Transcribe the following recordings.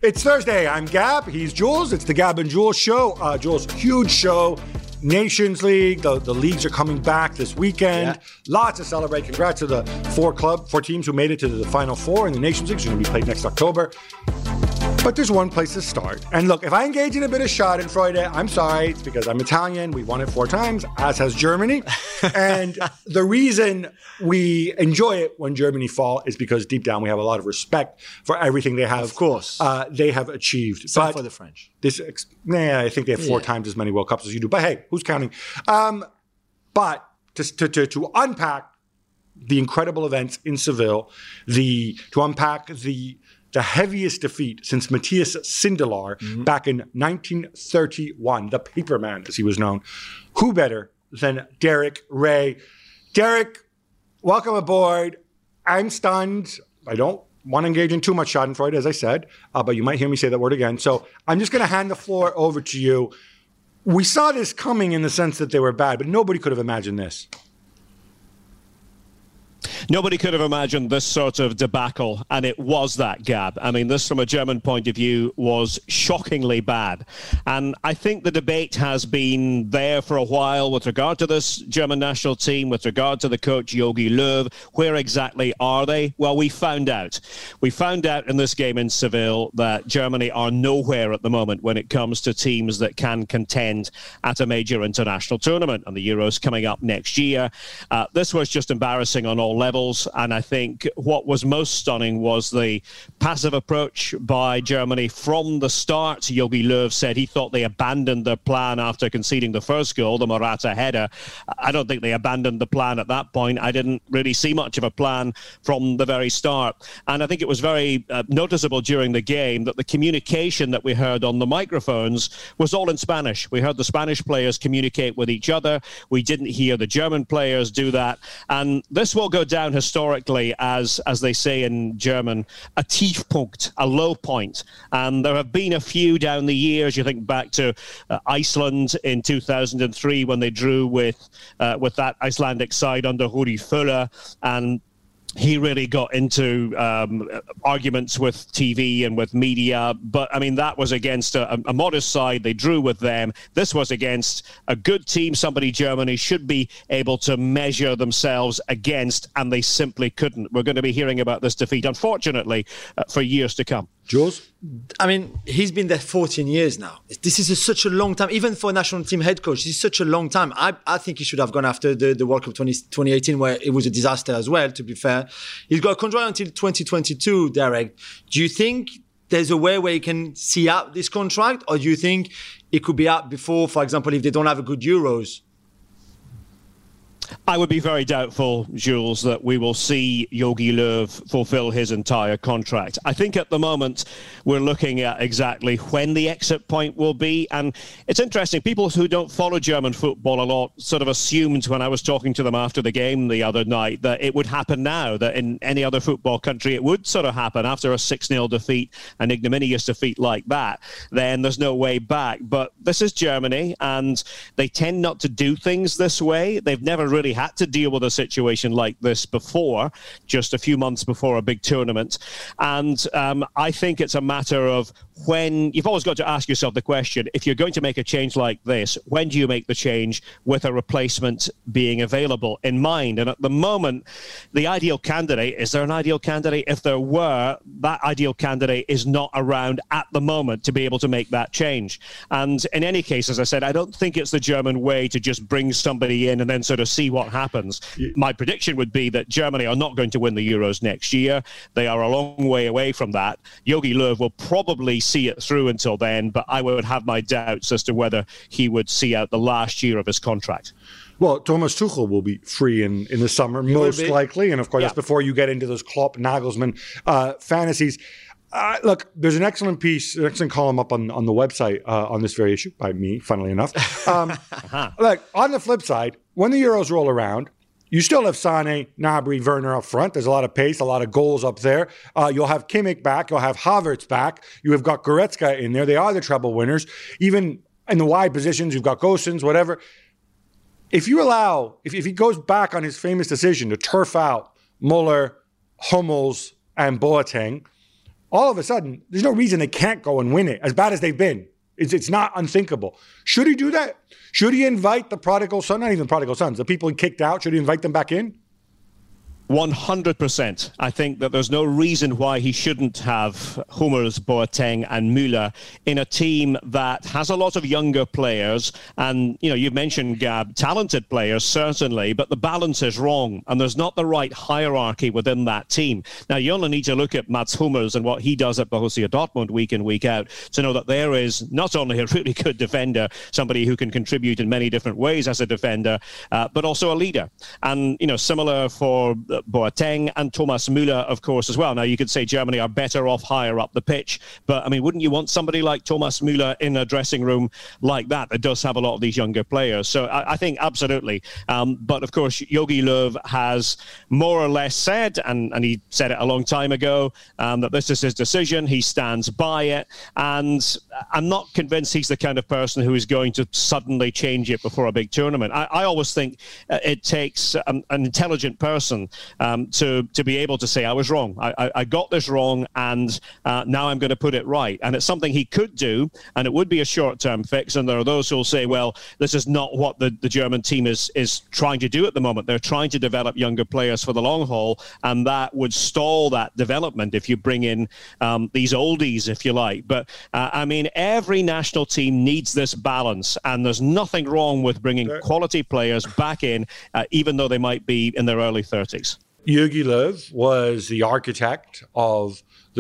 It's Thursday. I'm Gab. He's Jules. It's the Gab and Jules show. Jules, huge show. Nations League. The leagues are coming back this weekend. Yeah. Lots to celebrate. Congrats to the four teams who made it to the Final Four in the Nations League. It's going to be played next October. But there's one place to start. And look, if I engage in a bit of schadenfreude, I'm sorry. It's because I'm Italian. We won it 4 times, as has Germany. And the reason we enjoy it when Germany fall is because deep down we have a lot of respect for everything they have. Of course. They have achieved. Same for the French. I think they have 4 times as many World Cups as you do. But hey, who's counting? But to unpack the incredible events in Seville, to unpack the heaviest defeat since Matthias Sindelar back in 1931, the Paperman, as he was known. Who better than Derek Ray? Derek, welcome aboard. I'm stunned. I don't want to engage in too much schadenfreude, as I said, but you might hear me say that word again. So I'm just going to hand the floor over to you. We saw this coming in the sense that they were bad, but nobody could have imagined this. Nobody could have imagined this sort of debacle, and it was that, Gab. I mean, this, from a German point of view, was shockingly bad. And I think the debate has been there for a while with regard to this German national team, with regard to the coach, Jogi Löw. Where exactly are they? Well, we found out. We found out in this game in Seville that Germany are nowhere at the moment when it comes to teams that can contend at a major international tournament, and the Euros coming up next year. This was just embarrassing on all levels. And I think what was most stunning was the passive approach by Germany from the start. Jogi Löw said he thought they abandoned their plan after conceding the first goal, the Morata header. I don't think they abandoned the plan at that point. I didn't really see much of a plan from the very start. And I think it was very noticeable during the game that the communication that we heard on the microphones was all in Spanish. We heard the Spanish players communicate with each other. We didn't hear the German players do that. And this will go down historically as they say in German, a Tiefpunkt, a low point. And there have been a few down the years. You think back to Iceland in 2003 when they drew with that Icelandic side under Rudi Völler, and he really got into arguments with TV and with media. But, I mean, that was against a modest side. They drew with them. This was against a good team, somebody Germany should be able to measure themselves against, and they simply couldn't. We're going to be hearing about this defeat, unfortunately, for years to come. Jules? I mean, he's been there 14 years now. This is such a long time. Even for a national team head coach, it's such a long time. I think he should have gone after the World Cup 2018, where it was a disaster as well, to be fair. He's got a contract until 2022, Derek. Do you think there's a way where he can see out this contract? Or do you think it could be out before, for example, if they don't have a good Euros? I would be very doubtful, Jules, that we will see Jogi Löw fulfill his entire contract. I think at the moment we're looking at exactly when the exit point will be. And it's interesting, people who don't follow German football a lot sort of assumed when I was talking to them after the game the other night that it would happen now, that in any other football country it would sort of happen after a 6-0 defeat, an ignominious defeat like that. Then there's no way back. But this is Germany, and they tend not to do things this way. They've never really had to deal with a situation like this before, just a few months before a big tournament. And I think it's a matter of when you've always got to ask yourself the question, if you're going to make a change like this, when do you make the change with a replacement being available in mind? And at the moment, the ideal candidate, is there an ideal candidate? If there were, that ideal candidate is not around at the moment to be able to make that change. And in any case, as I said, I don't think it's the German way to just bring somebody in and then sort of see what happens. My prediction would be that Germany are not going to win the Euros next year. They are a long way away from that. Jogi Löw will probably see it through until then, but I would have my doubts as to whether he would see out the last year of his contract. Well, Thomas Tuchel will be free in the summer, most likely. And of course, that's before you get into those Klopp, Nagelsmann fantasies. Look, there's an excellent piece, an excellent column up on the website on this very issue by me, funnily enough. Look, on the flip side, when the Euros roll around, you still have Sané, Gnabry, Werner up front. There's a lot of pace, a lot of goals up there. You'll have Kimmich back. You'll have Havertz back. You have got Goretzka in there. They are the treble winners. Even in the wide positions, you've got Gosens, whatever. If you allow, if he goes back on his famous decision to turf out Muller, Hummels, and Boateng, all of a sudden, there's no reason they can't go and win it, as bad as they've been. It's not unthinkable. Should he do that? Should he invite the prodigal son, not even prodigal sons, the people he kicked out, should he invite them back in? 100%. I think that there's no reason why he shouldn't have Hummels, Boateng and Müller in a team that has a lot of younger players. And, you've mentioned, Gab, talented players, certainly, but the balance is wrong. And there's not the right hierarchy within that team. Now, you only need to look at Mats Hummels and what he does at Borussia Dortmund week in, week out to know that there is not only a really good defender, somebody who can contribute in many different ways as a defender, but also a leader. And, similar for Boateng and Thomas Müller, of course, as well. Now, you could say Germany are better off higher up the pitch, but, wouldn't you want somebody like Thomas Müller in a dressing room like that does have a lot of these younger players? So I think absolutely. But, of course, Jogi Löw has more or less said, and he said it a long time ago, that this is his decision. He stands by it. And I'm not convinced he's the kind of person who is going to suddenly change it before a big tournament. I always think it takes an intelligent person to be able to say, I was wrong. I got this wrong, and now I'm going to put it right. And it's something he could do, and it would be a short-term fix. And there are those who will say, well, this is not what the German team is trying to do at the moment. They're trying to develop younger players for the long haul, and that would stall that development if you bring in these oldies, if you like. But, every national team needs this balance, and there's nothing wrong with bringing quality players back in, even though they might be in their early 30s. Jogi Löw was the architect of the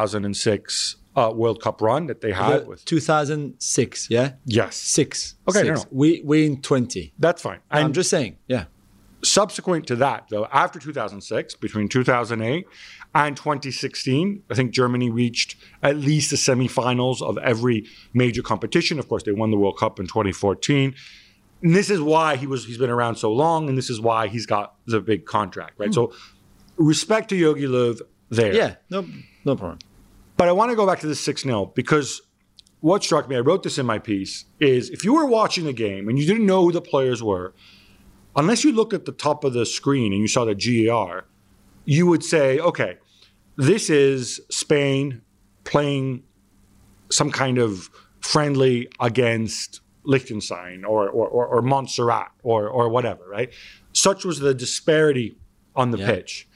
2006 World Cup run that they had. With 2006, yeah? Yes. Six. Okay, six. No. We in 20. That's fine. I'm just saying, yeah. Subsequent to that, though, after 2006, between 2008 and 2016, I think Germany reached at least the semifinals of every major competition. Of course, they won the World Cup in 2014. And this is why he's been around so long, and this is why he's got the big contract, right? So respect to Jogi Löw there. Yeah, no problem. But I want to go back to the 6-0 because what struck me, I wrote this in my piece, is if you were watching the game and you didn't know who the players were, unless you looked at the top of the screen and you saw the GAR, you would say, okay, this is Spain playing some kind of friendly against Liechtenstein or Montserrat or whatever, right? Such was the disparity on the pitch.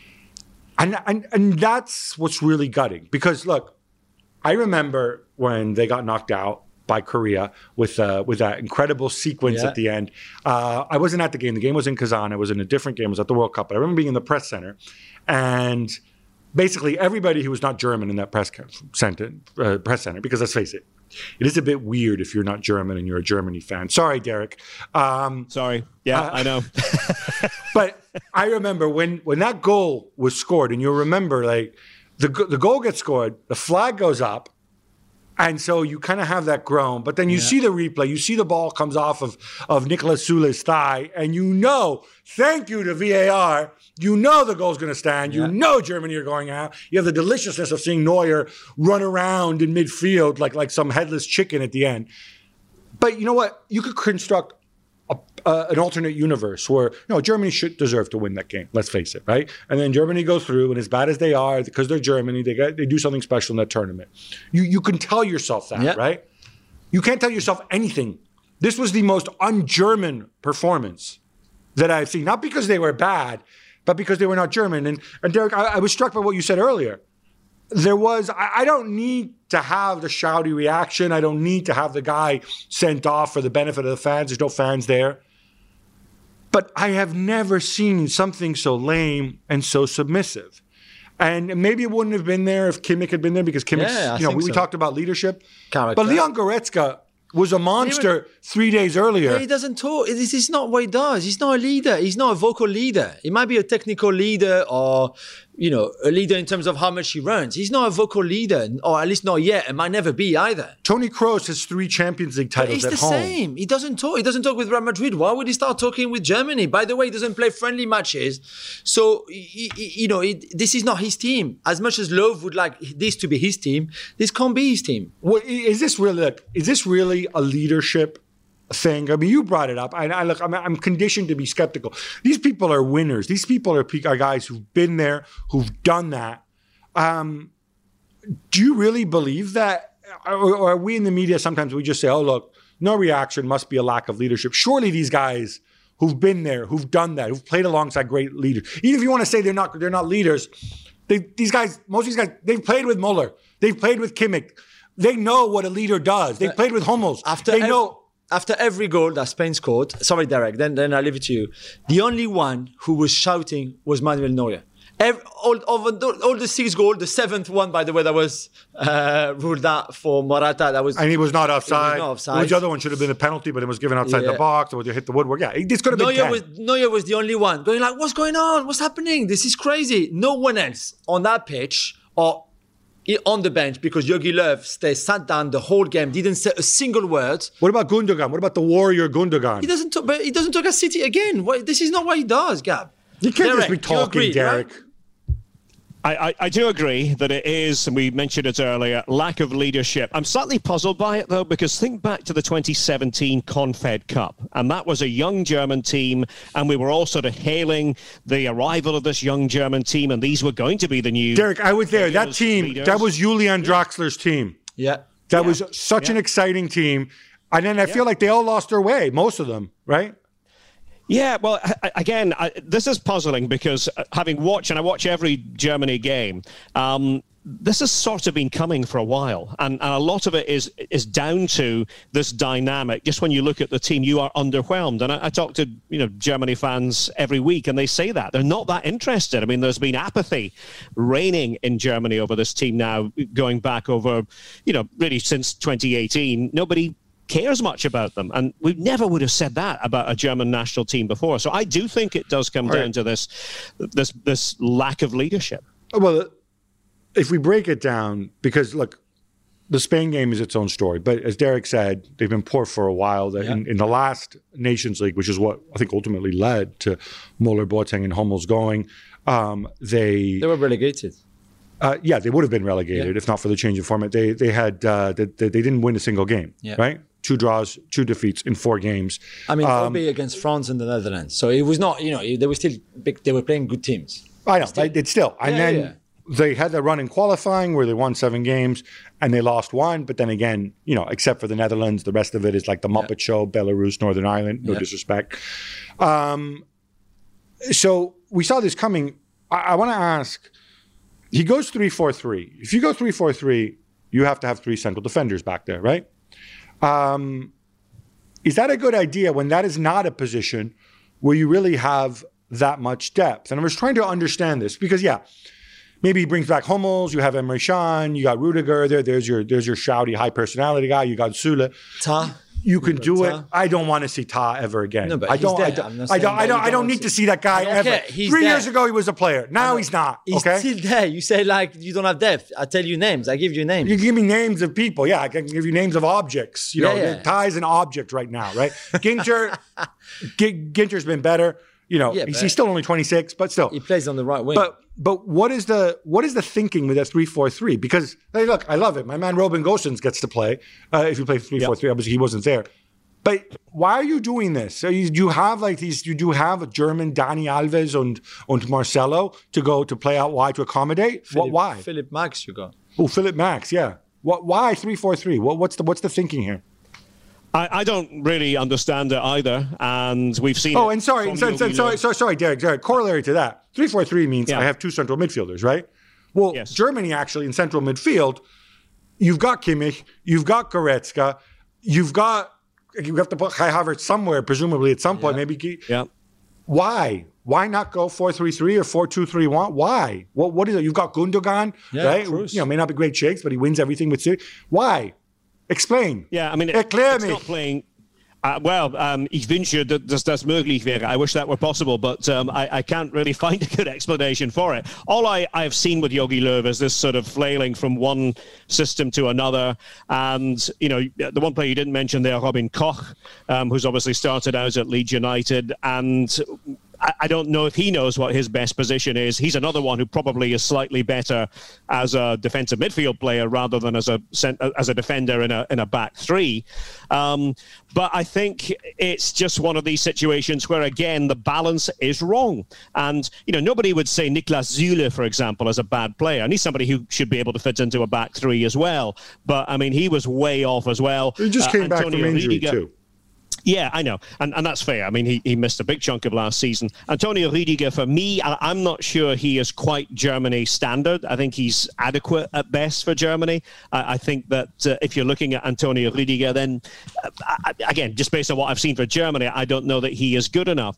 And that's what's really gutting. Because, look, I remember when they got knocked out by Korea with that incredible sequence at the end. I wasn't at the game. The game was in Kazan. I was in a different game. I was at the World Cup. But I remember being in the press center. And basically everybody who was not German in that press center, because let's face it, it is a bit weird if you're not German and you're a Germany fan. Sorry, Derek. Sorry. Yeah, I know. But I remember when that goal was scored, and you'll remember, like, the goal gets scored, the flag goes up, and so you kind of have that groan. But then you see the replay, you see the ball comes off of Nicolas Süle's thigh, and you know, thank you to VAR, you know the goal's going to stand. You know Germany are going out. You have the deliciousness of seeing Neuer run around in midfield like some headless chicken at the end. But you know what? You could construct an alternate universe where Germany should deserve to win that game. Let's face it, right? And then Germany goes through, and as bad as they are, because they're Germany, they do something special in that tournament. You can tell yourself that, right? You can't tell yourself anything. This was the most un-German performance that I've seen. Not because they were bad, but because they were not German. And Derek, I was struck by what you said earlier. I don't need to have the shouty reaction. I don't need to have the guy sent off for the benefit of the fans. There's no fans there. But I have never seen something so lame and so submissive. And maybe it wouldn't have been there if Kimmich had been there, because Kimmich, we talked about leadership. Character. But Leon Goretzka was a monster 3 days earlier. He doesn't talk. This is not what he does. He's not a leader. He's not a vocal leader. He might be a technical leader or, a leader in terms of how much he runs. He's not a vocal leader, or at least not yet. It might never be either. Tony Kroos has 3 Champions League titles at home. It's the same. He doesn't talk. He doesn't talk with Real Madrid. Why would he start talking with Germany? By the way, he doesn't play friendly matches. So, this is not his team. As much as Löw would like this to be his team, this can't be his team. Well, is this really a leadership thing? I mean, you brought it up. I'm conditioned to be skeptical. These people are winners. These people are guys who've been there, who've done that. do you really believe that? Or are we in the media sometimes we just say, oh, look, no reaction must be a lack of leadership. Surely these guys who've been there, who've done that, who've played alongside great leaders, even if you want to say they're not leaders, most of these guys, they've played with Muller. They've played with Kimmich. They know what a leader does. They've played with Hummels. After every goal that Spain scored, sorry, Derek, then I leave it to you. The only one who was shouting was Manuel Neuer. All the 6 goals, the 7th one, by the way, that was ruled out for Morata. And he was not offside. The other one should have been a penalty, but it was given outside the box, or you hit the woodwork. Yeah, this could have been 10. Neuer was the only one going like, what's going on? What's happening? This is crazy. No one else on that pitch or on the bench, because Jogi Löw sat down the whole game, didn't say a single word. What about Gundogan? What about the warrior Gundogan? He doesn't talk at City again. This is not what he does, Gab. You can't just be talking, Derek. Right? I do agree that it is, and we mentioned it earlier, lack of leadership. I'm slightly puzzled by it, though, because think back to the 2017 Confed Cup, and that was a young German team, and we were all sort of hailing the arrival of this young German team, and these were going to be the new... Derek, I was there. That team, leaders. That was Julian Draxler's team. Yeah. That was such an exciting team. And then I feel like they all lost their way, most of them, right? Yeah, well, again, this is puzzling because having watched, and I watch every Germany game, this has sort of been coming for a while. And a lot of it is down to this dynamic. Just when you look at the team, you are underwhelmed. And I talk to Germany fans every week, and they say that. They're not that interested. I mean, there's been apathy reigning in Germany over this team now, going back over, really since 2018. Nobody cares much about them, and we never would have said that about a German national team before. So I do think it does come down to this lack of leadership. Well, if we break it down, because look, the Spain game is its own story, but as Derek said, they've been poor for a while. In the last Nations League, which is what I think ultimately led to Muller, Boateng, and Hummels going, they were relegated. They would have been relegated if not for the change of format. They didn't win a single game, right? 2 draws, 2 defeats in 4 games. I mean, 4 against France and the Netherlands. So it was not, they were still big. They were playing good teams. I know, it's still. And then they had the run in qualifying where they won 7 games and they lost 1. But then again, except for the Netherlands, the rest of it is like the Muppet Show, Belarus, Northern Ireland, no disrespect. So we saw this coming. I want to ask, he goes 3-4-3. If you go 3-4-3, you have to have 3 central defenders back there, right? Is that a good idea when that is not a position where you really have that much depth? And I was trying to understand this because, maybe he brings back Hummels, you have Emre Can, you got Rudiger, there's your shouty high personality guy, you got Süle. You can do it. I don't want to see Ta ever again. No, but I don't need to see that guy ever. 3 years ago he was a player. Now he's not. He's still there. You say like you don't have depth. I tell you names. I give you names. You give me names of people. Yeah, I can give you names of objects. Ta is an object right now, right? Ginter's been better. He's still only 26, but still he plays on the right wing. But what is the thinking with that 3-4-3? Because hey, look, I love it. My man Robin Gosens gets to play. If you play 3-4-3, obviously he wasn't there. But why are you doing this? So you do have a German Dani Alves and Marcelo to play out wide to accommodate. Why? Philipp Max, you got. Oh, Philipp Max, yeah. Why 3-4-3? What's the thinking here? I don't really understand it either, and we've seen. Oh, and sorry, Derek. Corollary to that, 3-4-3 means I have 2 central midfielders, right? Well, Germany actually in central midfield, you've got Kimmich, you've got Goretzka, you have to put Kai Havertz somewhere, presumably at some point, maybe. Yeah. Why? Why not go 4-3-3 or 4-2-3-1? Why? What is it? You've got Gundogan, right? May not be great shakes, but he wins everything with City. Why? Explain. Yeah, I mean, it's not playing. Ich wünsche, dass das möglich wäre. I wish that were possible, but I can't really find a good explanation for it. All I've seen with Jogi Löw is this sort of flailing from one system to another. And, the one player you didn't mention there, Robin Koch, who's obviously started out at Leeds United. And I don't know if he knows what his best position is. He's another one who probably is slightly better as a defensive midfield player rather than as a defender in a back three. But I think it's just one of these situations where, again, the balance is wrong. And, nobody would say Niklas Süle, for example, as a bad player. And he's somebody who should be able to fit into a back three as well. But, he was way off as well. He just came back from injury, too. Yeah, I know. And that's fair. He missed a big chunk of last season. Antonio Rüdiger, for me, I'm not sure he is quite Germany standard. I think he's adequate at best for Germany. I think that if you're looking at Antonio Rüdiger, then, again, just based on what I've seen for Germany, I don't know that he is good enough.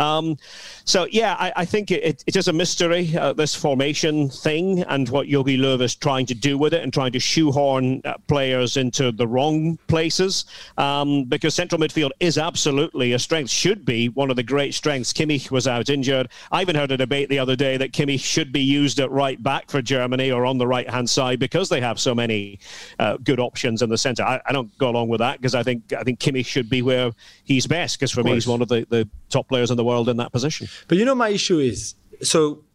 I think it is a mystery, this formation thing, and what Jogi Löw is trying to do with it and trying to shoehorn players into the wrong places, because central midfield is absolutely a strength, should be one of the great strengths. Kimmich was out injured. I even heard a debate the other day that Kimmich should be used at right back for Germany or on the right-hand side because they have so many good options in the centre. I don't go along with that because I think Kimmich should be where he's best, because for me he's one of the top players in the world in that position. But my issue is, so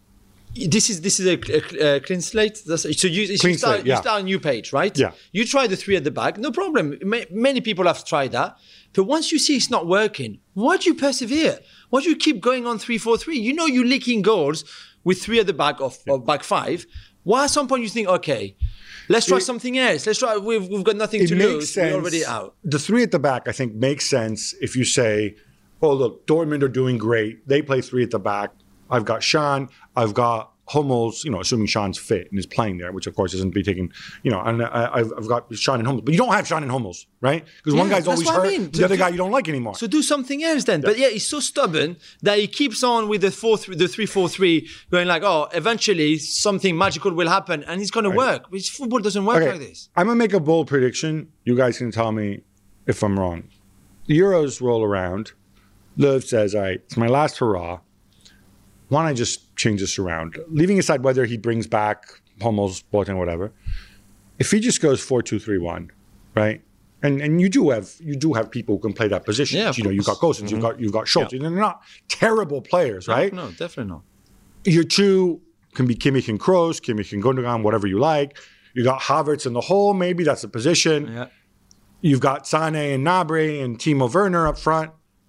this is a clean slate. So you start a new page, right? Yeah. You try the three at the back, no problem. Many people have tried that. But once you see it's not working, why do you persevere? Why do you keep going on 3-4-3? You're leaking goals with three at the back of back five. Why at some point you think, okay, let's try something else. Let's try. We've got nothing to lose. We're already out. The three at the back, I think, makes sense if you say, oh, look, Dortmund are doing great. They play three at the back. I've got Schan. I've got Hummels, assuming Schan's fit and is playing there, which of course isn't be taken, and I've got Schan and Hummels. But you don't have Schan and Hummels, right? Because one guy's always hurt, the other guy you don't like anymore. So do something else then. Yeah. But he's so stubborn that he keeps on with the 3-4-3, going like, oh, eventually something magical will happen and it's going to work. Which football doesn't work like this. I'm going to make a bold prediction. You guys can tell me if I'm wrong. The Euros roll around. Löw says, all right, it's my last hurrah. Why don't I just change this around? Leaving aside whether he brings back Hummels, Boateng, whatever. If he just goes 4-2-3-1, right? And you do have people who can play that position. Yeah, you've got Gosens, you've got Schultz. Yeah. They're not terrible players, right? No, definitely not. Your two can be Kimmich and Kroos, Kimmich and Gundogan, whatever you like. You got Havertz in the hole, maybe that's a position. Yeah. You've got Sané and Gnabry and Timo Werner up front.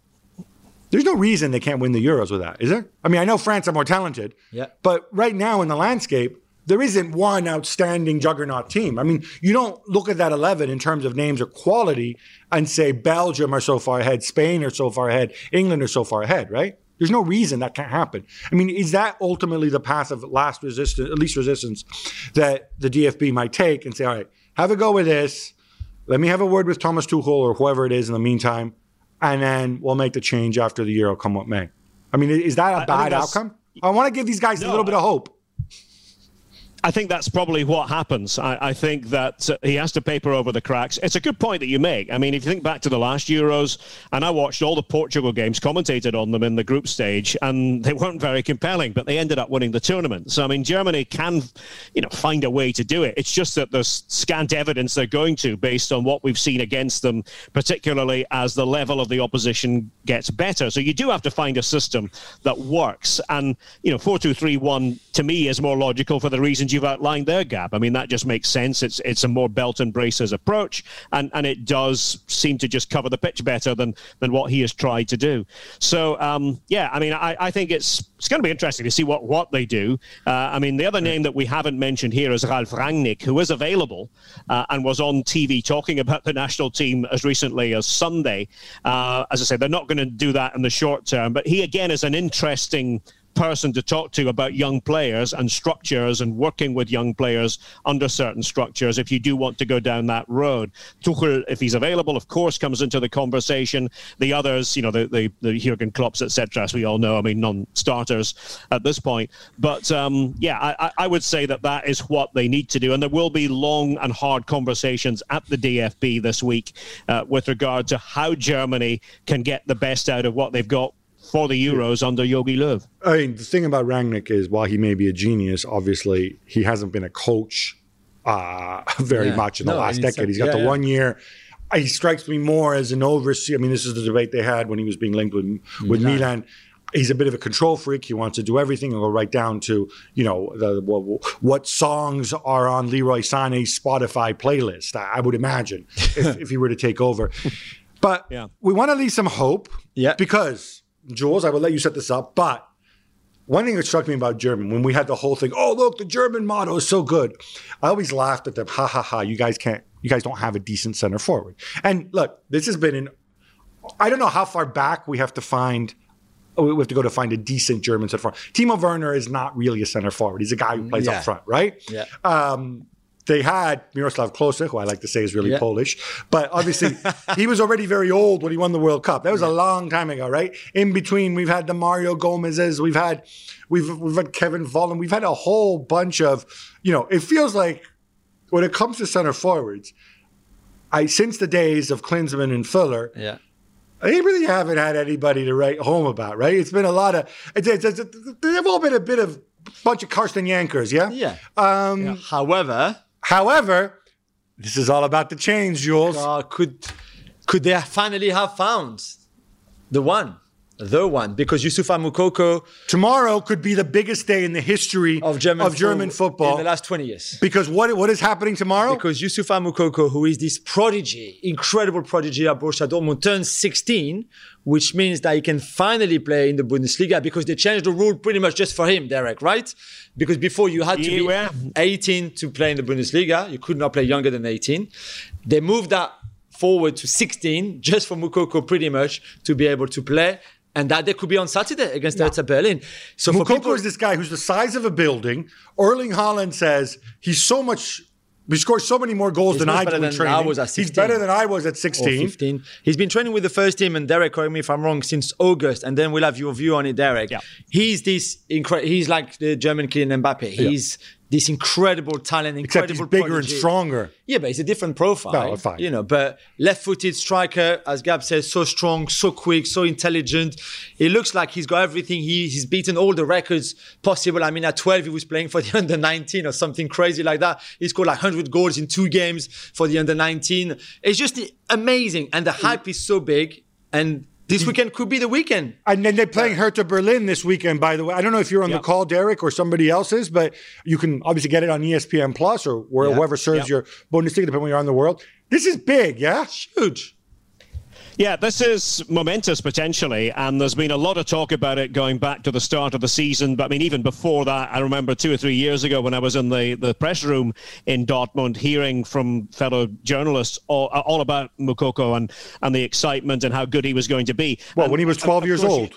There's no reason they can't win the Euros with that, is there? I know France are more talented, but right now in the landscape, there isn't one outstanding juggernaut team. You don't look at that 11 in terms of names or quality and say Belgium are so far ahead, Spain are so far ahead, England are so far ahead, right? There's no reason that can't happen. Is that ultimately the path of least resistance that the DFB might take and say, all right, have a go with this. Let me have a word with Thomas Tuchel or whoever it is in the meantime. And then we'll make the change after the Euro, come what may. Is that a bad outcome? I want to give these guys a little bit of hope. I think that's probably what happens. I think that he has to paper over the cracks. It's a good point that you make. If you think back to the last Euros, and I watched all the Portugal games, commentated on them in the group stage, and they weren't very compelling, but they ended up winning the tournament. So, Germany can, find a way to do it. It's just that there's scant evidence they're going to, based on what we've seen against them, particularly as the level of the opposition gets better. So you do have to find a system that works. And, 4-2-3-1, to me, is more logical for the reasons you've outlined there, Gab. That just makes sense. It's a more belt and braces approach, and it does seem to just cover the pitch better than what he has tried to do. So, I think it's going to be interesting to see what they do. The other name that we haven't mentioned here is Ralf Rangnick, who is available and was on TV talking about the national team as recently as Sunday. As I said, they're not going to do that in the short term, but he, again, is an interesting person to talk to about young players and structures and working with young players under certain structures if you do want to go down that road. Tuchel, if he's available, of course, comes into the conversation. The others, the Jurgen Klopps, etc., as we all know, non-starters at this point. But I would say that is what they need to do. And there will be long and hard conversations at the DFB this week with regard to how Germany can get the best out of what they've got for the Euros under Jogi Löw. The thing about Rangnick is, while he may be a genius, obviously he hasn't been a coach very much in the last decade. He's got the 1 year. He strikes me more as an overseer. This is the debate they had when he was being linked with Milan. He's a bit of a control freak. He wants to do everything. He'll go right down to, what songs are on Leroy Sané's Spotify playlist, I would imagine, if he were to take over. But we want to leave some hope because, Jules, I will let you set this up, but one thing that struck me about German, when we had the whole thing, oh, look, the German motto is so good. I always laughed at them, ha, ha, ha, you guys don't have a decent center forward. And look, this has been I don't know how far back we have to go to find a decent German center forward. Timo Werner is not really a center forward. He's a guy who plays up front, right? Yeah. They had Miroslav Klose, who I like to say is really Polish, but obviously he was already very old when he won the World Cup. That was a long time ago, right? In between, we've had the Mario Gomez's, we've had Kevin Volland, we've had a whole bunch of, it feels like when it comes to center forwards, since the days of Klinsmann and Fuller, they really haven't had anybody to write home about, right? It's been a lot of, they've all been a bit of bunch of Karsten Jankers, yeah? Yeah. However, this is all about the change, Jules. Could they finally have found the one? Because Youssoufa Moukoko tomorrow could be the biggest day in the history of German football in the last 20 years. Because what is happening tomorrow? Because Youssoufa Moukoko, who is this prodigy, incredible prodigy at Borussia Dortmund, turns 16, which means that he can finally play in the Bundesliga because they changed the rule pretty much just for him, Derek, right? Because before you had to be 18 to play in the Bundesliga. You could not play younger than 18. They moved that forward to 16 just for Moukoko pretty much to be able to play. And that they could be on Saturday against Hertha Berlin. So Moukoko is this guy who's the size of a building. Erling Haaland says he scores so many more goals than I do in training. He's better than I was at 16. Or 15. He's been training with the first team, and Derek, correct me if I'm wrong, since August. And then we'll have your view on it, Derek. Yeah. He's he's like the German Kylian Mbappe. He's this incredible talent, except he's bigger prodigy. And stronger. Yeah, but it's a different profile. No, fine. But left-footed striker, as Gab says, so strong, so quick, so intelligent. It looks like he's got everything. He's beaten all the records possible. I mean, at 12, he was playing for the under-19 or something crazy like that. He scored like 100 goals in 2 games for the under-19. It's just amazing. And the hype is so big. And this weekend could be the weekend. And then they're playing Hertha Berlin this weekend, by the way. I don't know if you're on the call, Derek, or somebody else is, but you can obviously get it on ESPN Plus or whoever serves your Bundesliga, depending where you are in the world. This is big, yeah? It's huge. Yeah, this is momentous potentially, and there's been a lot of talk about it going back to the start of the season. But I mean, even before that, I remember 2 or 3 years ago when I was in the press room in Dortmund, hearing from fellow journalists all about Moukoko and the excitement and how good he was going to be. Well, when he was 12 years old.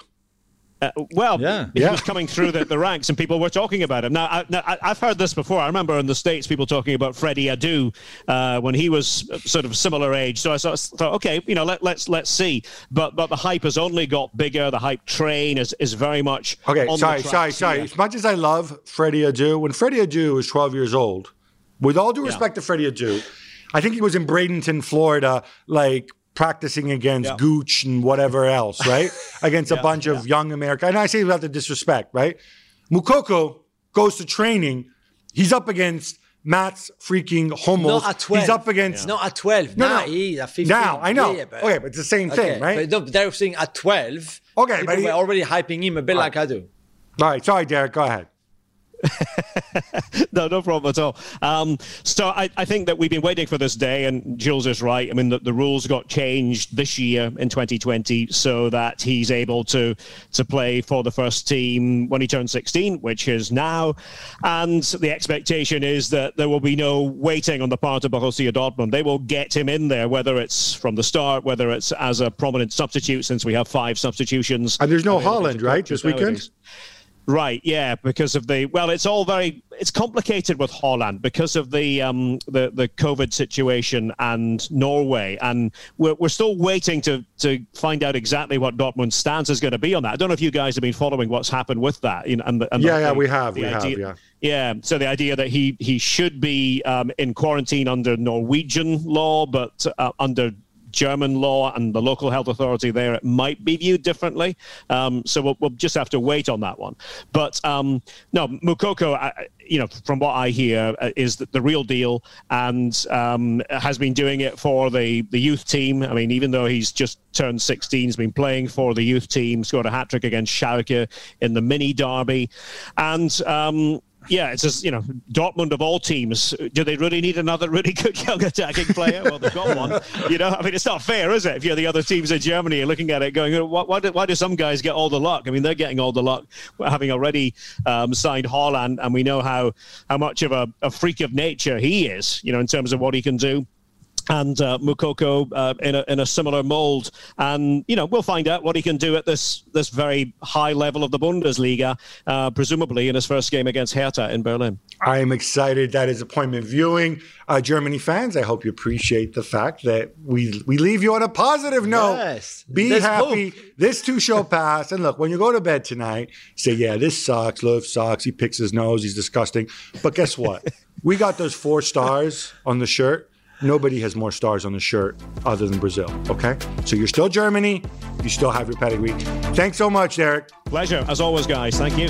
He was coming through the ranks and people were talking about him. Now, I've heard this before. I remember in the States people talking about Freddie Adu when he was sort of similar age. So I thought, okay, let's see. But the hype has only got bigger. The hype train is very much on the tracks. Sorry. As much as I love Freddie Adu, when Freddie Adu was 12 years old, with all due respect to Freddie Adu, I think he was in Bradenton, Florida, practicing against Gooch and whatever else, right? Against a bunch of young Americans. And I say without the disrespect, right? Moukoko goes to training. He's up against Mats freaking Hummels. Not at 12. He's up against... Not at 12. No. He's at 15. Now, I know. But it's the same thing, right? But they're saying at 12, but we're already hyping him a bit like I do. All right. Sorry, Derek. Go ahead. No problem at all. So I think that we've been waiting for this day, and Jules is right. I mean, the rules got changed this year in 2020 so that he's able to play for the first team when he turns 16, which is now. And the expectation is that there will be no waiting on the part of Borussia Dortmund. They will get him in there, whether it's from the start, whether it's as a prominent substitute, since we have 5 substitutions. And there's no Haaland, right, this weekend? Right, yeah, because of it's complicated with Haaland because of the COVID situation and Norway, and we're still waiting to find out exactly what Dortmund's stance is going to be on that. I don't know if you guys have been following what's happened with that. We have. Yeah, so the idea that he should be in quarantine under Norwegian law, but under German law and the local health authority there, it might be viewed differently. So we'll just have to wait on that one. But no, Moukoko, from what I hear, is the real deal, and has been doing it for the youth team. I mean, even though he's just turned 16, he's been playing for the youth team, scored a hat-trick against Schalke in the mini derby. And it's just, Dortmund of all teams, do they really need another really good young attacking player? Well, they've got one. I mean, it's not fair, is it? If you're the other teams in Germany, you're looking at it going, why do some guys get all the luck? I mean, they're getting all the luck, having already signed Haaland, and we know how much of a freak of nature he is, in terms of what he can do. And Moukoko in a similar mould, and we'll find out what he can do at this very high level of the Bundesliga, presumably in his first game against Hertha in Berlin. I am excited. That is appointment viewing. Germany fans, I hope you appreciate the fact that we leave you on a positive note. Yes, be happy. Hope. This too shall pass. And look, when you go to bed tonight, say, yeah, this sucks. Löw sucks. He picks his nose. He's disgusting. But guess what? We got those 4 stars on the shirt. Nobody has more stars on the shirt other than Brazil, okay? So you're still Germany. You still have your pedigree. Thanks so much, Derek. Pleasure, as always, guys. Thank you.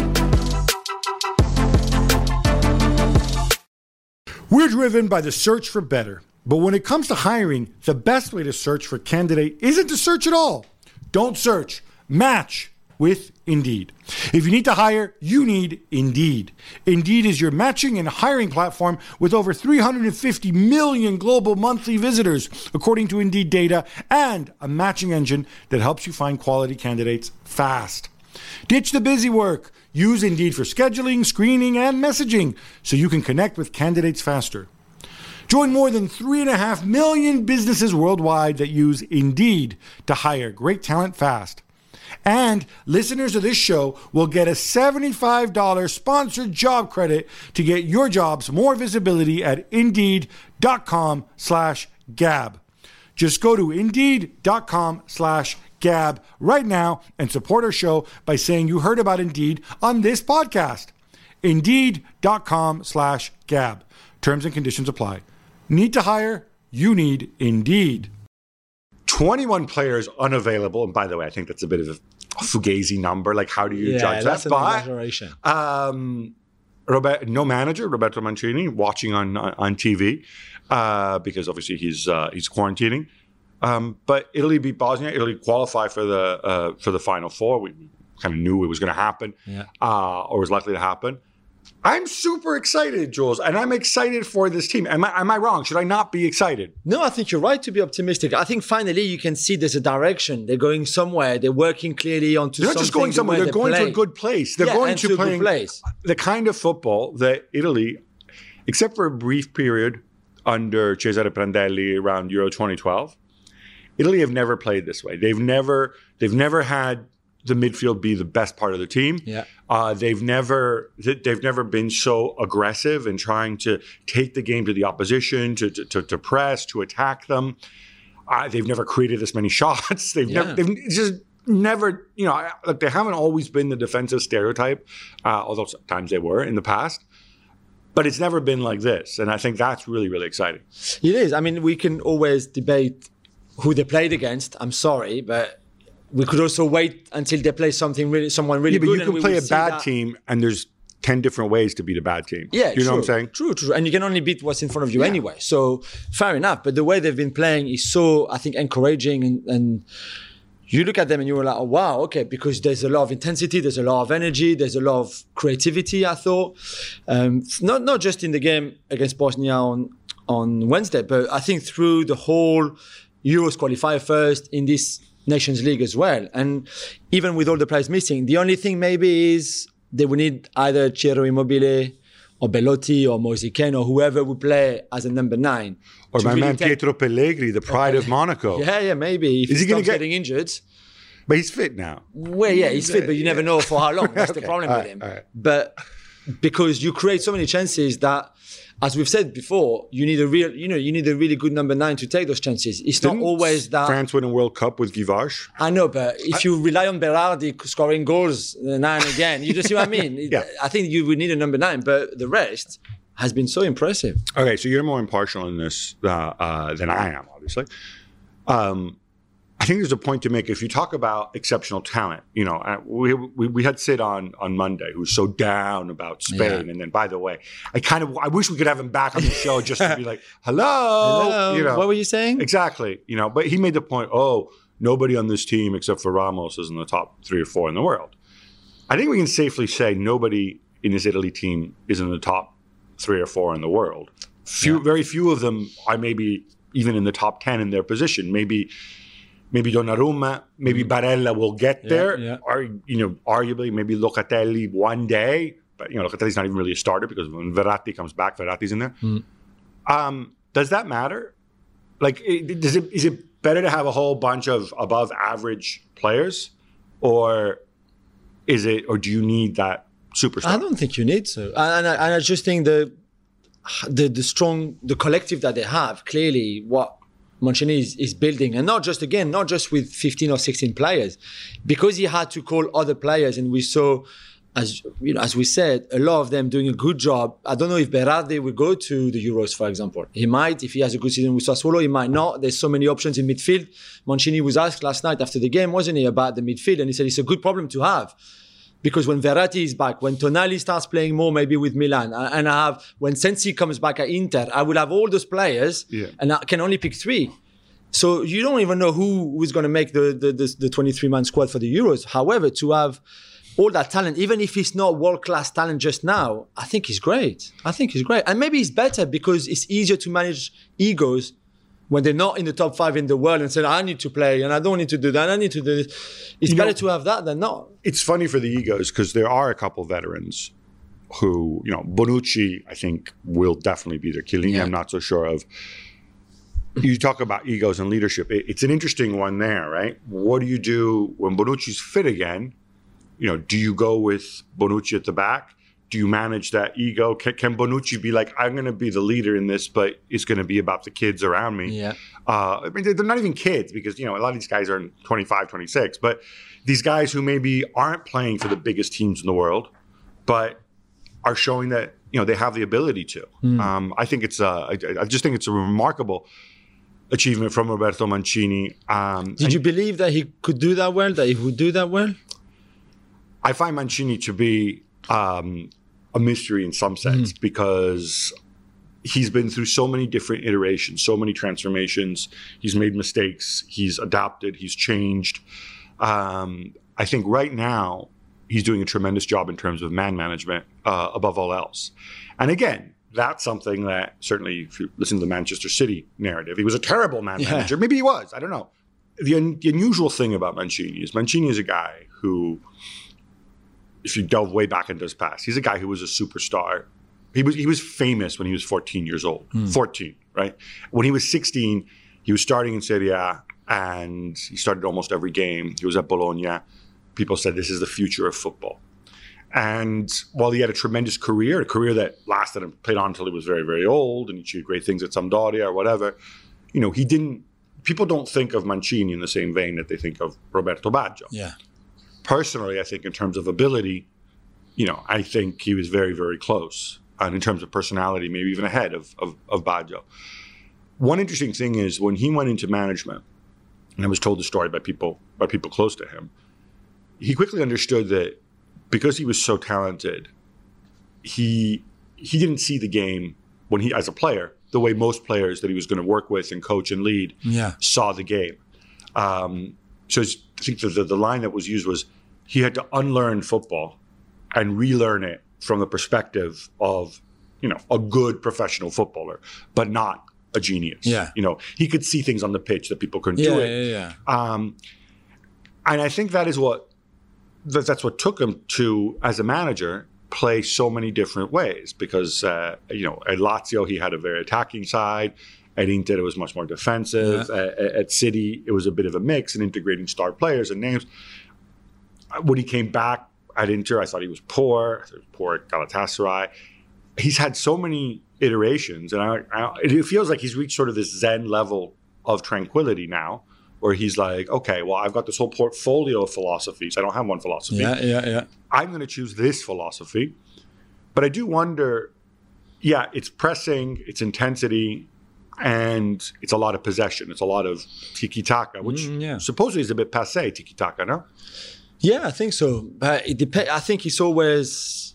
We're driven by the search for better. But when it comes to hiring, the best way to search for a candidate isn't to search at all. Don't search. Match with Indeed. If you need to hire, you need Indeed. Indeed is your matching and hiring platform with over 350 million global monthly visitors, according to Indeed data, and a matching engine that helps you find quality candidates fast. Ditch the busy work. Use Indeed for scheduling, screening, and messaging so you can connect with candidates faster. Join more than 3.5 million businesses worldwide that use Indeed to hire great talent fast. And listeners of this show will get a $75 sponsored job credit to get your jobs more visibility at Indeed.com/Gab. Just go to Indeed.com/Gab right now and support our show by saying you heard about Indeed on this podcast. Indeed.com/Gab. Terms and conditions apply. Need to hire? You need Indeed. 21 players unavailable. And by the way, I think that's a bit of a fugazi number. Like, how do you judge that? That's an exaggeration. No manager, Roberto Mancini, watching on TV because obviously he's quarantining. But Italy beat Bosnia. Italy qualify for the Final Four. We kind of knew it was going to happen, or was likely to happen. I'm super excited, Jules, and I'm excited for this team. Am I wrong? Should I not be excited? No, I think you're right to be optimistic. I think finally you can see there's a direction. They're going somewhere. They're working clearly onto something. They're not just going somewhere. They're going to a good place. They're going to play the kind of football that Italy, except for a brief period under Cesare Prandelli around Euro 2012, Italy have never played this way. They've never had the midfield be the best part of the team. Yeah. They've never been so aggressive in trying to take the game to the opposition, to press, to attack them. They've never created this many shots. They've just never, like, they haven't always been the defensive stereotype, although sometimes they were in the past. But it's never been like this. And I think that's really, really exciting. It is. I mean, we can always debate who they played against. I'm sorry, but we could also wait until they play someone really good. But you can play a bad team, and there's 10 different ways to beat a bad team. Yeah, you know what I'm saying? True. And you can only beat what's in front of you anyway. So fair enough. But the way they've been playing is so, I think, encouraging. And you look at them and you're like, oh, wow, okay, because there's a lot of intensity, there's a lot of energy, there's a lot of creativity, I thought. Not just in the game against Bosnia on Wednesday, but I think through the whole Euros qualifier first in this Nations League as well. And even with all the players missing, the only thing maybe is they would need either Ciro Immobile or Belotti or Moise Kean or whoever would play as a number 9. Or my man Pietro Pellegrini, the pride of Monaco. Yeah, maybe. If he's getting injured. But he's fit now. Well, yeah, he's fit, but you never know for how long. That's the problem with him. Right. But because you create so many chances that, as we've said before, you need a really good number 9 to take those chances. It's not always that. France win a World Cup with Guivarch. I know, but if you rely on Berardi scoring goals 9 again, you just see what I mean? Yeah. I think you would need a number 9, but the rest has been so impressive. Okay, so you're more impartial in this than I am, obviously. I think there's a point to make if you talk about exceptional talent. We had Sid on Monday, who's so down about Spain, Yeah. And then, by the way, I wish we could have him back on the show just to be like, hello. What were you saying? Exactly. But he made the point. Oh, nobody on this team except for Ramos is in the top 3 or 4 in the world. I think we can safely say nobody in this Italy team is in the top 3 or 4 in the world. Very few of them are maybe even in the top 10 in their position. Maybe Donnarumma, maybe Barella will get there. Yeah. Or, arguably, maybe Locatelli one day. But, Locatelli's not even really a starter because when Verratti comes back, Verratti's in there. Does that matter? Like, is it better to have a whole bunch of above average players? Or do you need that superstar? I don't think you need to. And I just think the collective that they have, clearly what Mancini is building, and not just with 15 or 16 players, because he had to call other players, and we saw, as we said, a lot of them doing a good job. I don't know if Berardi will go to the Euros, for example. He might, if he has a good season with Sassuolo. He might not. There's so many options in midfield. Mancini was asked last night after the game, wasn't he, about the midfield, and he said it's a good problem to have. Because when Verratti is back, when Tonali starts playing more maybe with Milan, and when Sensi comes back at Inter, I will have all those players, and I can only pick 3. So you don't even know who is going to make the 23-man squad for the Euros. However, to have all that talent, even if it's not world-class talent just now, I think he's great. And maybe it's better because it's easier to manage egos when they're not in the top 5 in the world and say, I need to play and I don't need to do that, I need to do this. It's better to have that than not. It's funny for the egos because there are a couple veterans who, Bonucci, I think, will definitely be there. Chiellini, I'm not so sure of. You talk about egos and leadership. It's an interesting one there, right? What do you do when Bonucci's fit again? Do you go with Bonucci at the back? Do you manage that ego? Can Bonucci be like, I'm going to be the leader in this, but it's going to be about the kids around me? Yeah. They're not even kids because, a lot of these guys are 25, 26. But these guys who maybe aren't playing for the biggest teams in the world, but are showing that, they have the ability to. I think I just think it's a remarkable achievement from Roberto Mancini. Did you believe that he could do that well, that he would do that well? I find Mancini to be a mystery in some sense because he's been through so many different iterations, so many transformations. He's made mistakes. He's adapted. He's changed. I think right now he's doing a tremendous job in terms of man management above all else. And again, that's something that certainly if you listen to the Manchester City narrative, he was a terrible man manager. Maybe he was. I don't know. The unusual thing about Mancini is a guy who, if you delve way back into his past, he's a guy who was a superstar. He was famous when he was 14 years old. 14, right? When he was 16, he was starting in Serie A, and he started almost every game. He was at Bologna. People said this is the future of football. And while he had a tremendous career, a career that lasted and played on until he was very, very old, and he achieved great things at Sampdoria or whatever, he didn't. People don't think of Mancini in the same vein that they think of Roberto Baggio. Yeah. Personally, I think in terms of ability, I think he was very, very close. And in terms of personality, maybe even ahead of Baggio. One interesting thing is when he went into management, and I was told the story by people close to him, he quickly understood that because he was so talented, he didn't see the game when he, as a player, the way most players that he was going to work with and coach and lead saw the game. So I think the line that was used was he had to unlearn football and relearn it from the perspective of, a good professional footballer, but not a genius. Yeah. He could see things on the pitch that people couldn't do it. Yeah. And I think that's what took him to, as a manager, play so many different ways because, at Lazio, he had a very attacking side. At Inter, it was much more defensive. At City, it was a bit of a mix and integrating star players and names. When he came back at Inter, I thought he was poor. He was poor at Galatasaray. He's had so many iterations, and it feels like he's reached sort of this Zen level of tranquility now, where he's like, okay, well, I've got this whole portfolio of philosophies. I don't have one philosophy. Yeah. I'm going to choose this philosophy. But I do wonder, it's pressing, it's intensity, and it's a lot of possession. It's a lot of tiki-taka, which supposedly is a bit passé, tiki-taka, no? Yeah, I think so. But it depends. I think it's always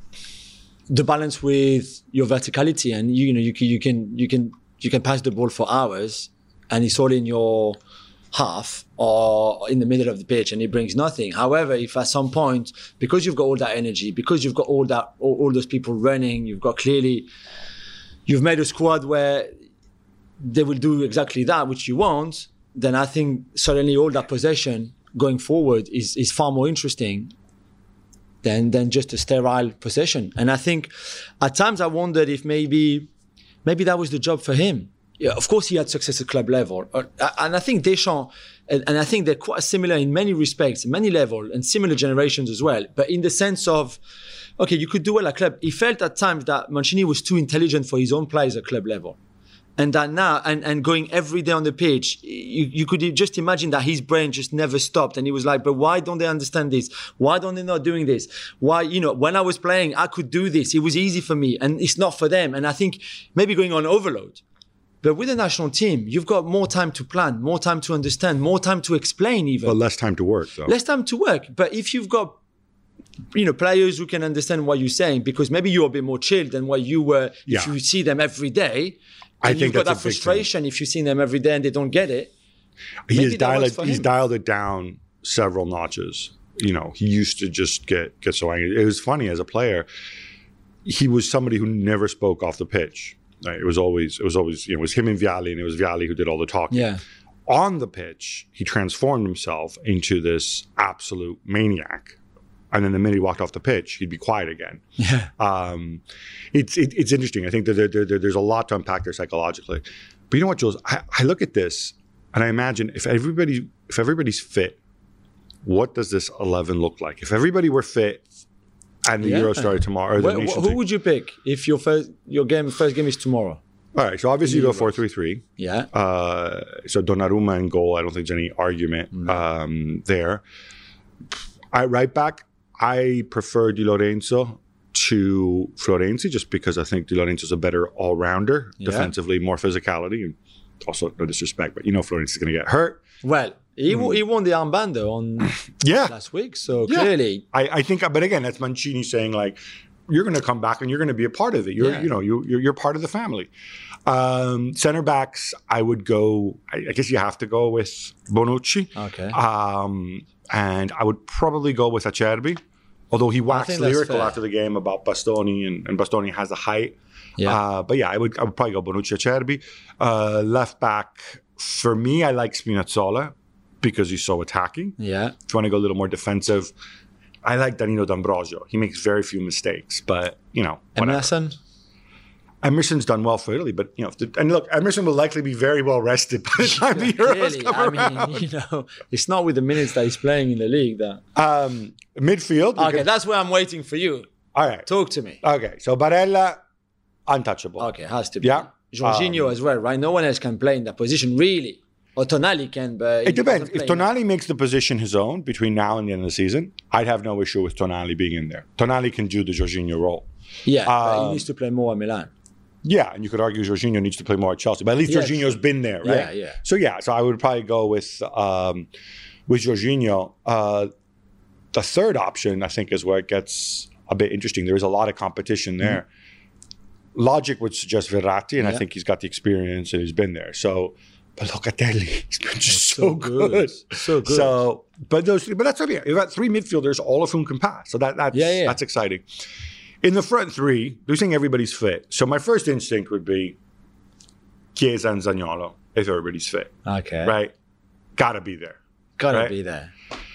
the balance with your verticality, and you can pass the ball for hours, and it's all in your half or in the middle of the pitch, and it brings nothing. However, if at some point, because you've got all that energy, because you've got all those people running, you've made a squad where they will do exactly that which you want, then I think suddenly all that possession going forward is far more interesting than just a sterile possession. And I think at times I wondered if maybe that was the job for him. Yeah, of course he had success at club level. And I think Deschamps, and I think they're quite similar in many respects, many levels, and similar generations as well. But in the sense of, okay, you could do well at club. He felt at times that Mancini was too intelligent for his own players at club level. And that now, and going every day on the pitch, you could just imagine that his brain just never stopped. And he was like, but why don't they understand this? Why don't they not doing this? Why, when I was playing, I could do this. It was easy for me and it's not for them. And I think maybe going on overload. But with the national team, you've got more time to plan, more time to understand, more time to explain even. But less time to work, though. Less time to work. But if you've got players who can understand what you're saying, because maybe you're a bit more chilled than what you were if you see them every day. I think you've got that's that frustration if you see them every day and they don't get it. He's dialed it down several notches. He used to just get so angry. It was funny as a player. He was somebody who never spoke off the pitch. Right? It was always it was him and Vialli, and it was Vialli who did all the talking. Yeah. On the pitch, he transformed himself into this absolute maniac. And then the minute he walked off the pitch, he'd be quiet again. Yeah. It's interesting. I think that there's a lot to unpack there psychologically. But you know what, Jules? I look at this and I imagine if everybody's fit, what does this 11 look like? If everybody were fit and the Euro started tomorrow, who would you pick if your first game is tomorrow? All right, so obviously you go 4-3-3. Yeah. So Donnarumma in goal. I don't think there's any argument there. Right back, I prefer Di Lorenzo to Florenzi just because I think Di Lorenzo's a better all-rounder, defensively, more physicality, and also no disrespect, but Florenzi's going to get hurt. Well, he won the armband on last week, so clearly. I think, but again, that's Mancini saying like, you're going to come back and you're going to be a part of it. You're part of the family. Center backs, I would go. I guess you have to go with Bonucci. Okay. And I would probably go with Acerbi, although he waxed lyrical after the game about Bastoni, and Bastoni has the height. Yeah. But yeah, I would probably go Bonucci, Acerbi. Left back, for me, I like Spinazzola because he's so attacking. Yeah. If you want to go a little more defensive, I like Danilo D'Ambrosio. He makes very few mistakes, but Emerson? Emerson's done well for Italy, but and look, Emerson will likely be very well rested by the time the Euros come around. It's not with the minutes that he's playing in the league. That midfield. Okay, that's where I'm waiting for you. All right, talk to me. Okay, so Barella, untouchable. Okay, has to be. Yeah, Jorginho as well, right? No one else can play in that position, really. Or Tonali can, but it depends. If Tonali makes the position his own between now and the end of the season, I'd have no issue with Tonali being in there. Tonali can do the Jorginho role. Yeah, but he needs to play more at Milan. Yeah, and you could argue Jorginho needs to play more at Chelsea, but at least Jorginho's been there, right? Yeah. So I would probably go with Jorginho. The third option, I think, is where it gets a bit interesting. There is a lot of competition there. Mm-hmm. Logic would suggest Verratti, and I think he's got the experience and he's been there. So, but Locatelli, he's been just so good. So good. So, but that's okay. You've got three midfielders, all of whom can pass. So that's exciting. In the front three, they're saying everybody's fit. So my first instinct would be Chiesa and Zaniolo, if everybody's fit. Okay. Right? Gotta be there. Gotta be there.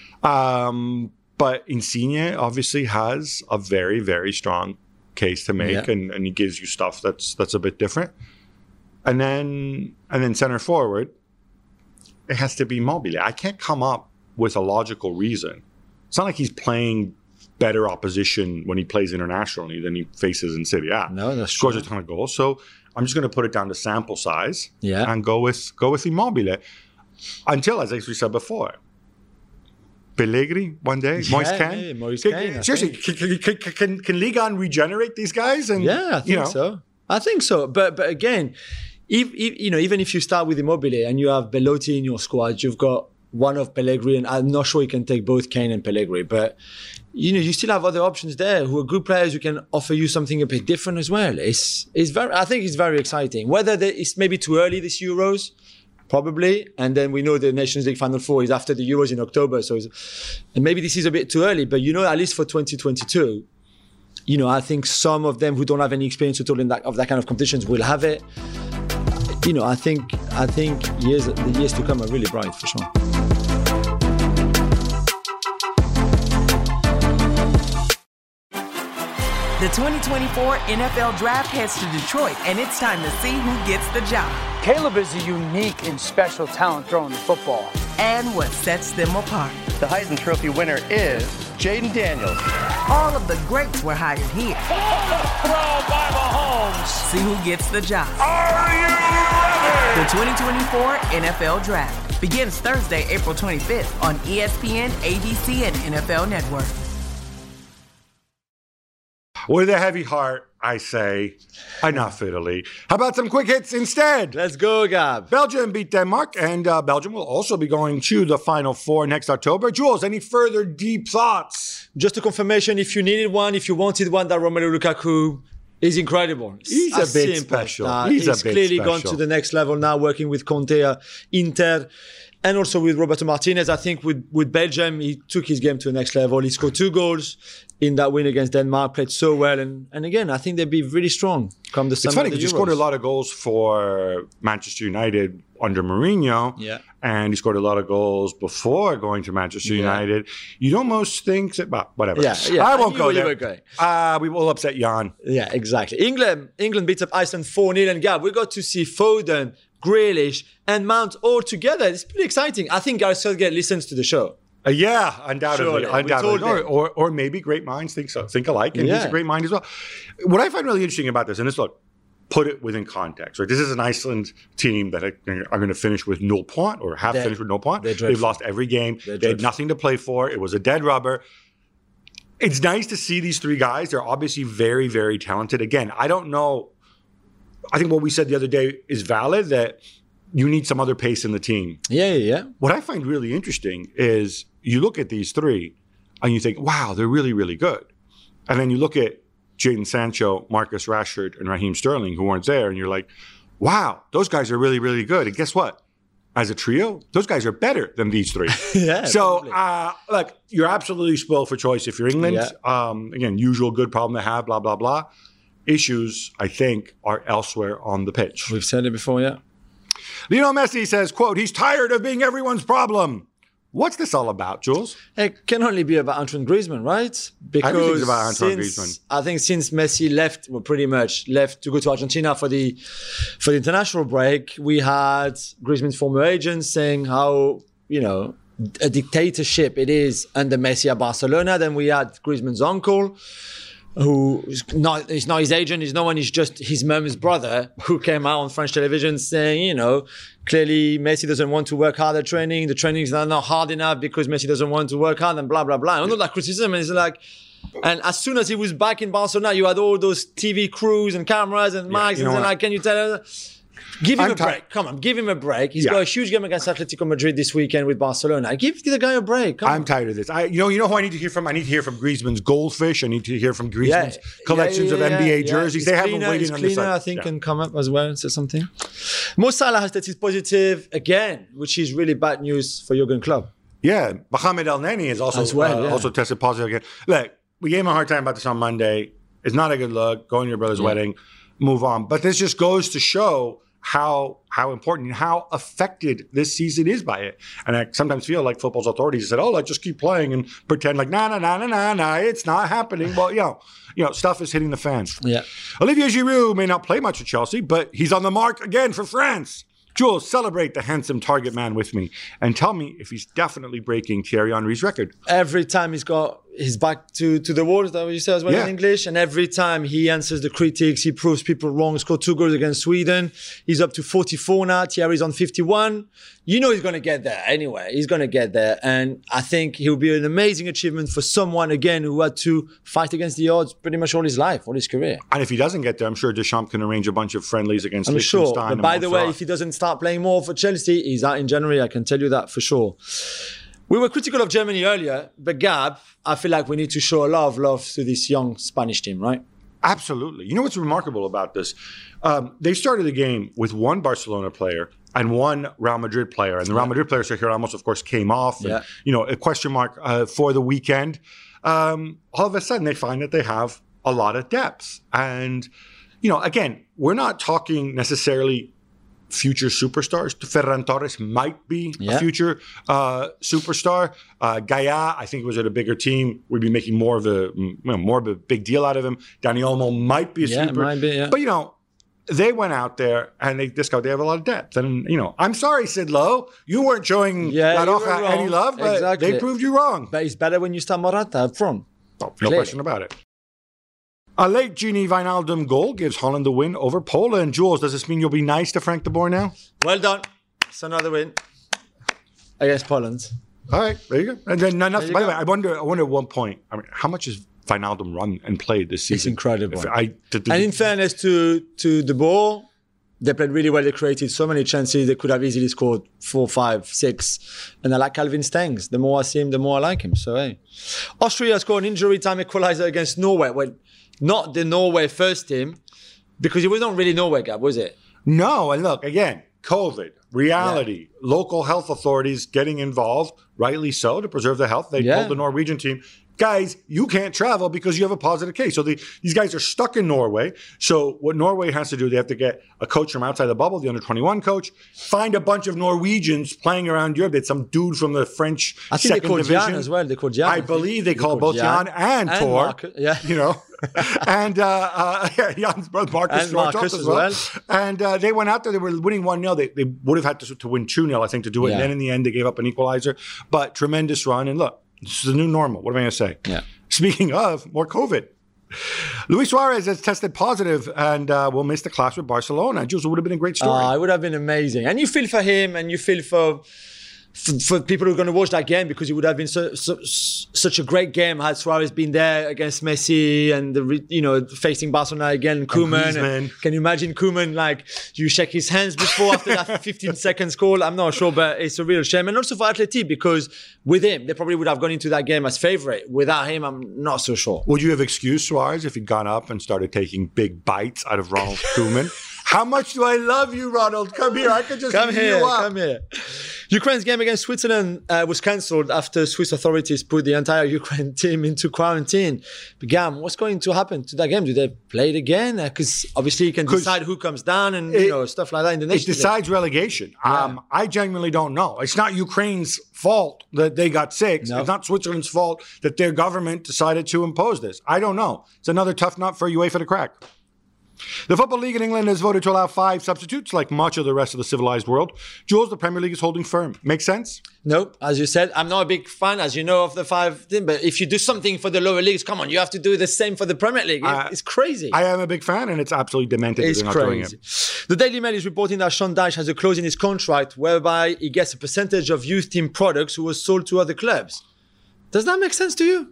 But Insigne obviously has a very, very strong case to make, and he gives you stuff that's a bit different. And then center forward, it has to be Immobile. I can't come up with a logical reason. It's not like he's playing better opposition when he plays internationally than he faces in Serie A. No, that's scores true. a ton of goals. So I'm just going to put it down to sample size and go with Immobile. Until, as we said before, Pellegrini one day, Moise Kean. Seriously, can Ligue 1 regenerate these guys? And I think so. I think so. But again, even if you start with Immobile and you have Belotti in your squad, you've got one of Pellegrini, and I'm not sure you can take both Kane and Pellegrini, but you still have other options there who are good players who can offer you something a bit different as well. I think it's very exciting. Whether it's maybe too early this Euros, probably, and then we know the Nations League Final Four is after the Euros in October, and maybe this is a bit too early, but at least for 2022, I think some of them who don't have any experience at all of that kind of competitions will have it. I think the years to come are really bright for sure. The 2024 NFL Draft heads to Detroit, and it's time to see who gets the job. Caleb is a unique and special talent throwing the football. And what sets them apart. The Heisman Trophy winner is Jaden Daniels. All of the greats were hired here. Throw by Mahomes. See who gets the job. Are you ready? The 2024 NFL Draft begins Thursday, April 25th on ESPN, ABC, and NFL Network. With a heavy heart, I say, enough Italy. How about some quick hits instead? Let's go, Gab. Belgium beat Denmark, and Belgium will also be going to the Final Four next October. Jules, any further deep thoughts? Just a confirmation, if you needed one, if you wanted one, that Romelu Lukaku is incredible. He's a bit special. He's clearly gone to the next level now, working with Conte, Inter, and also with Roberto Martinez. I think with Belgium, he took his game to the next level. He scored 2 goals in that win against Denmark, played so well. And again, I think they'll be really strong come the summer. It's funny because he scored a lot of goals for Manchester United under Mourinho. Yeah. And he scored a lot of goals before going to Manchester United. You'd almost think that, well, whatever. Yeah. I won't go there. We will upset Jan. Yeah, exactly. England beats up Iceland 4-0. And Gab, we got to see Foden, Grealish, and Mount all together. It's pretty exciting. I think Gareth Southgate listens to the show. Yeah, undoubtedly. Surely. Or maybe great minds think alike, and he's a great mind as well. What I find really interesting about this, and put it within context, right? This is an Iceland team that are going to finish with 0 point or finished with 0 point. They've lost every game. They had nothing to play for. It was a dead rubber. It's nice to see these 3 guys. They're obviously very, very talented. Again, I don't know. I think what we said the other day is valid, that you need some other pace in the team. Yeah. What I find really interesting is you look at these 3 and you think, wow, they're really, really good. And then you look at Jadon Sancho, Marcus Rashford, and Raheem Sterling, who weren't there, and you're like, wow, those guys are really, really good. And guess what? As a trio, those guys are better than these 3. So, look, you're absolutely spoiled for choice if you're England. Yeah. Again, usual good problem to have, blah, blah, blah. Issues, I think, are elsewhere on the pitch. We've said it before, yeah. Lionel Messi says, quote, he's tired of being everyone's problem. What's this all about, Jules? It can only be about Antoine Griezmann, right? Because everything's about Antoine Griezmann. I think since Messi left, pretty much left to go to Argentina for the international break, we had Griezmann's former agent saying how, a dictatorship it is under Messi at Barcelona. Then we had Griezmann's uncle, who is not his agent, he's no one, he's just his mum's brother, who came out on French television saying, clearly Messi doesn't want to work hard at training, the trainings are not hard enough because Messi doesn't want to work hard, and blah, blah, blah. And all that criticism is and as soon as he was back in Barcelona, you had all those TV crews and cameras and mics, and can you tell her? Give him a break. Come on, give him a break. He's got a huge game against Atletico Madrid this weekend with Barcelona. Give the guy a break. I'm tired of this. You know who I need to hear from? I need to hear from Griezmann's goldfish. I need to hear from Griezmann's collections of NBA jerseys. They have him waiting on the side. I think can come up as well and say something. Mo Salah has tested positive again, which is really bad news for Jurgen Klopp. Yeah, Mohamed El Neni is also tested positive again. Look, we gave him a hard time about this on Monday. It's not a good look. Go to your brother's wedding, move on. But this just goes to show how important and how affected this season is by it. And I sometimes feel like football's authorities said, let's just keep playing and pretend like, nah, it's not happening. Well, stuff is hitting the fans. Yeah. Olivier Giroud may not play much at Chelsea, but he's on the mark again for France. Jules, celebrate the handsome target man with me and tell me if he's definitely breaking Thierry Henry's record. Every time he's got his back to the wall, is that what you say as well in English? And every time he answers the critics, he proves people wrong, scored 2 goals against Sweden. He's up to 44 now. Thierry's on 51. You know he's going to get there anyway. He's going to get there. And I think he'll be an amazing achievement for someone, again, who had to fight against the odds pretty much all his life, all his career. And if he doesn't get there, I'm sure Deschamps can arrange a bunch of friendlies against Liechtenstein. I'm sure. But by the way, if he doesn't start playing more for Chelsea, he's out in January. I can tell you that for sure. We were critical of Germany earlier, but Gab, I feel like we need to show a lot of love to this young Spanish team, right? Absolutely. You know what's remarkable about this? They started the game with 1 Barcelona player and 1 Real Madrid player. And the Real Madrid player, Sergio Ramos, of course, came off. And, a question mark for the weekend. All of a sudden, they find that they have a lot of depth. And, again, we're not talking necessarily future superstars. Ferran Torres might be a future superstar. Gaia, I think, was at a bigger team. We'd be making more of a big deal out of him. Dani Olmo might be a super. Might be, But they went out there and they have a lot of depth. And I'm sorry, Sid Lowe, you weren't showing La Roja any love, but they proved you wrong. But it's better when you start Morata up front. No question about it. A late Gini Wijnaldum goal gives Holland the win over Poland. Jules, does this mean you'll be nice to Frank de Boer now? Well done. It's another win against Poland. All right, there you go. And then nothing. By the way, I wonder at one point, how much has Wijnaldum run and played this season? It's incredible. And in fairness to de Boer, they played really well. They created so many chances. They could have easily scored 4, 5, 6. And I like Calvin Stengs. The more I see him, the more I like him. So, hey. Austria scored an injury time equaliser against Norway. Well, not the Norway first team, because it was not really Norway, Gab, was it? No, and look, again, COVID, reality, local health authorities getting involved, rightly so, to preserve the health. They told the Norwegian team, guys, you can't travel because you have a positive case. So these guys are stuck in Norway. So what Norway has to do, they have to get a coach from outside the bubble, the under-21 coach, find a bunch of Norwegians playing around Europe. It's some dude from the French I think second they called division. Jan as well. They called Jan. I believe they call both Jan and Tor. And Jan's brother Marcus as well. And they went out there. They were winning 1-0. They would have had to win 2-0, I think, to do it. And then in the end, they gave up an equalizer. But tremendous run. And look, this is the new normal. What am I going to say? Yeah. Speaking of, more COVID. Luis Suarez has tested positive and will miss the clash with Barcelona. Jules, it would have been a great story. It would have been amazing. And you feel for him and you feel for people who are going to watch that game, because it would have been such a great game had Suarez been there against Messi and facing Barcelona again. Koeman. Can you imagine Koeman, like, you shake his hands before after that 15 seconds call? I'm not sure, but it's a real shame. And also for Atleti, because with him, they probably would have gone into that game as favourite. Without him, I'm not so sure. Would you have excused Suarez if he'd gone up and started taking big bites out of Ronald Koeman? How much do I love you, Ronald? Come here. I could just come here. Ukraine's game against Switzerland was cancelled after Swiss authorities put the entire Ukraine team into quarantine. But Gam, what's going to happen to that game? Do they play it again? Because obviously you can decide who comes down and stuff like that in the next. It decides relegation. Yeah. I genuinely don't know. It's not Ukraine's fault that they got sick. No. It's not Switzerland's fault that their government decided to impose this. I don't know. It's another tough nut for UEFA to crack. The Football League in England has voted to allow 5 substitutes, like much of the rest of the civilized world. Jules, the Premier League is holding firm. Makes sense? No, as you said, I'm not a big fan, as you know, of the 5 thing. But if you do something for the lower leagues, come on, you have to do the same for the Premier League. It's crazy. I am a big fan, and it's absolutely demented that they're not doing it. The Daily Mail is reporting that Sean Dyche has a clause in his contract whereby he gets a percentage of youth team products who was sold to other clubs. Does that make sense to you?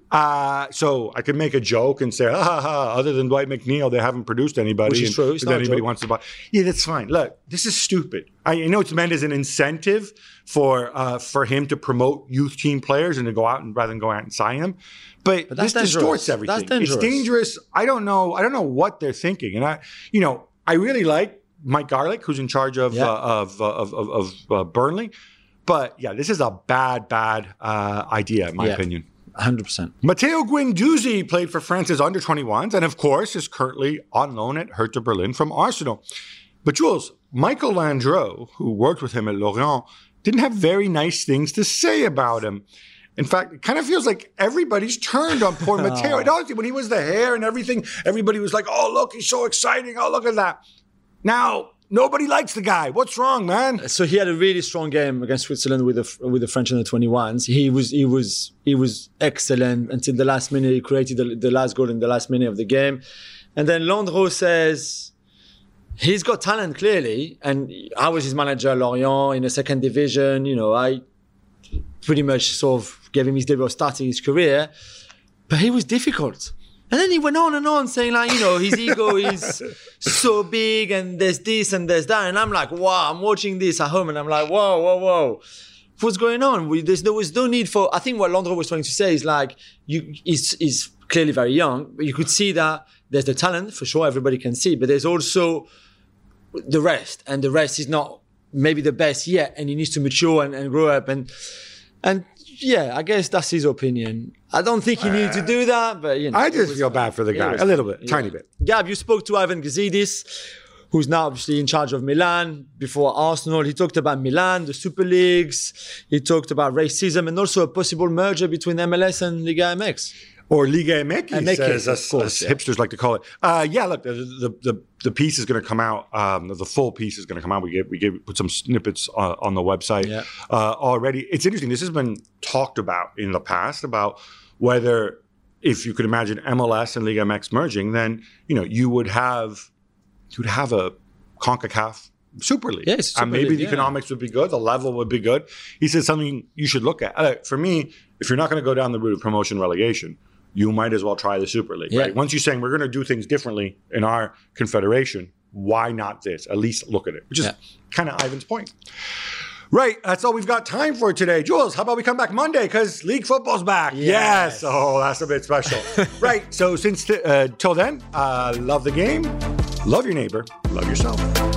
So I could make a joke and say, other than Dwight McNeil, they haven't produced anybody. Which is true. It's that anybody wants to buy. Yeah, that's fine. Look, this is stupid. I know it's meant as an incentive for him to promote youth team players and to go out and rather than go out and sign them. But this distorts everything. That's dangerous. It's dangerous. I don't know what they're thinking. And I really like Mike Garlick, who's in charge of Burnley. But yeah, this is a bad idea, in my opinion. 100%. Matteo Guendouzi played for France's under-21s and, of course, is currently on loan at Hertha Berlin from Arsenal. But Jules, Michael Landreau, who worked with him at Lorient, didn't have very nice things to say about him. In fact, it kind of feels like everybody's turned on poor Matteo. And honestly, when he was the hair and everything, everybody was like, oh, look, he's so exciting. Oh, look at that. Now, Nobody likes the guy. What's wrong, man? So he had a really strong game against Switzerland with the French under 21s. He was excellent until the last minute. He created the last goal in the last minute of the game. And then Landreau says he's got talent clearly. And I was his manager at Lorient in the second division. I pretty much sort of gave him his debut starting his career. But he was difficult. And then he went on and on saying his ego is so big and there's this and there's that. And I'm like, wow, I'm watching this at home and I'm like, whoa. What's going on? There was no need for, I think what Landreau was trying to say is like, he's clearly very young, but you could see that there's the talent for sure, everybody can see, but there's also the rest. And the rest is not maybe the best yet. And he needs to mature and grow up. And yeah, I guess that's his opinion. I don't think he needed to do that, but I just feel bad for the guy a little bit, tiny bit. Gab, you spoke to Ivan Gazidis, who's now obviously in charge of Milan before Arsenal. He talked about Milan, the Super Leagues. He talked about racism and also a possible merger between MLS and Liga MX. Or Liga MX, as hipsters like to call it. Look, the piece is going to come out. The full piece is going to come out. We put some snippets on the website already. It's interesting. This has been talked about in the past about whether, if you could imagine MLS and Liga MX merging, then you would have a CONCACAF Super League. Yes, and maybe the economics would be good. The level would be good. He said something you should look at. For me, if you're not going to go down the route of promotion relegation, you might as well try the Super League, right? Once you're saying we're going to do things differently in our confederation, why not this? At least look at it, which is kind of Ivan's point. Right, that's all we've got time for today. Jules, how about we come back Monday because league football's back? Yes. Oh, that's a bit special. Right, so till then, love the game, love your neighbor, love yourself.